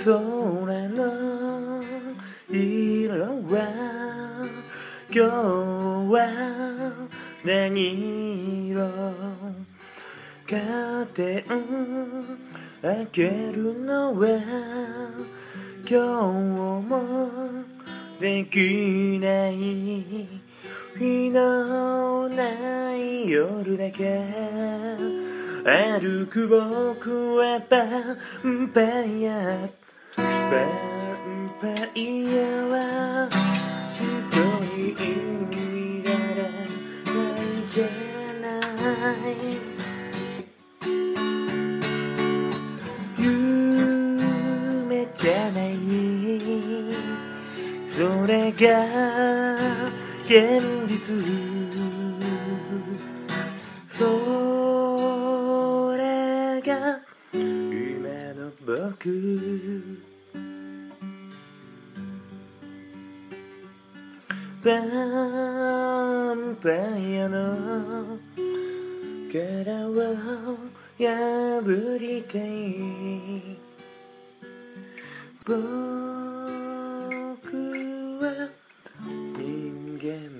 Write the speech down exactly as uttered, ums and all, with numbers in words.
空の色は今日は何色カーテン開けるのは今日もできない日のない夜だけ歩く僕はヴァンパイアヴァンパイアは一人いられないけない夢じゃないそれが現実それが今の僕ヴァンパイアの殻を破りたい僕は人間